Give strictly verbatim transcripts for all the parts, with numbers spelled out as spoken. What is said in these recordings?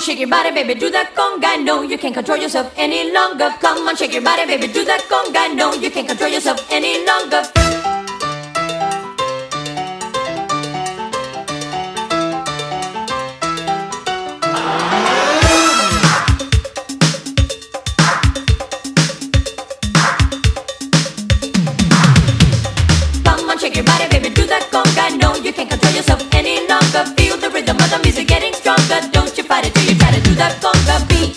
shake your body, baby, do that conga. No, you can't control yourself any longer. Come on, shake your body, baby, do that conga. No, you can't control yourself any longer. Come on, shake your body, baby, do that conga. No, you can't control yourself any longer. Feel the rhythm of the music getting stronger. Don't you fight it till you try to do that conga beat.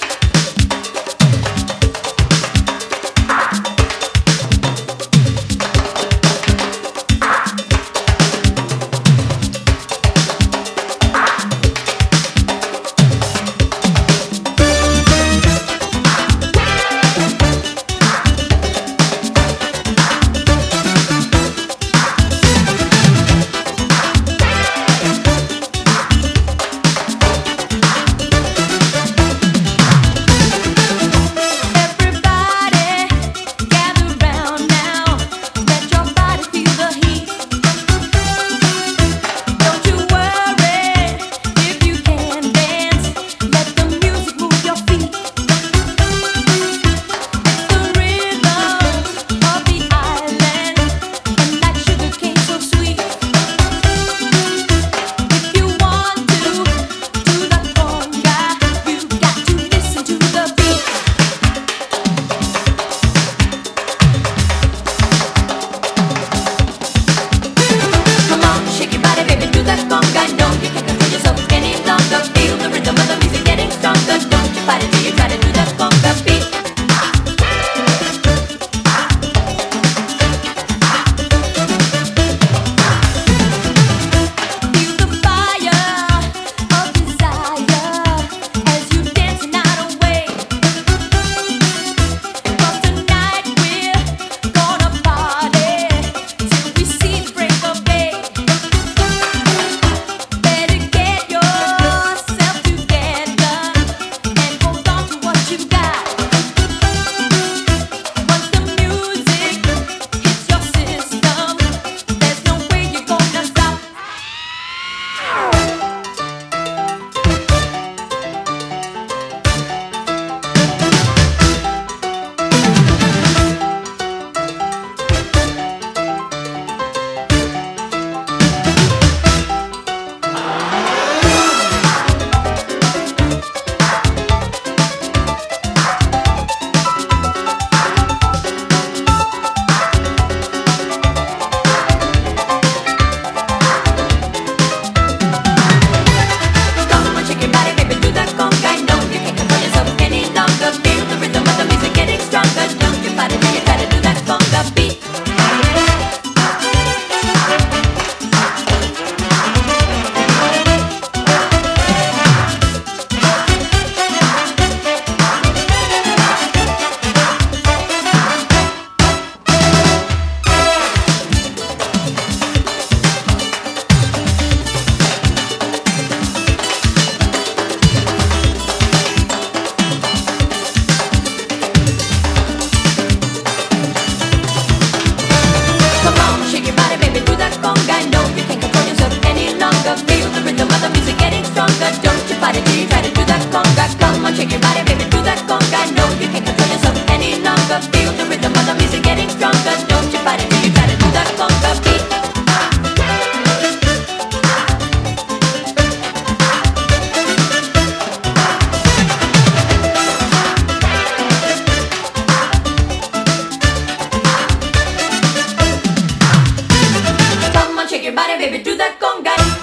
Shake your body, baby, do that conga.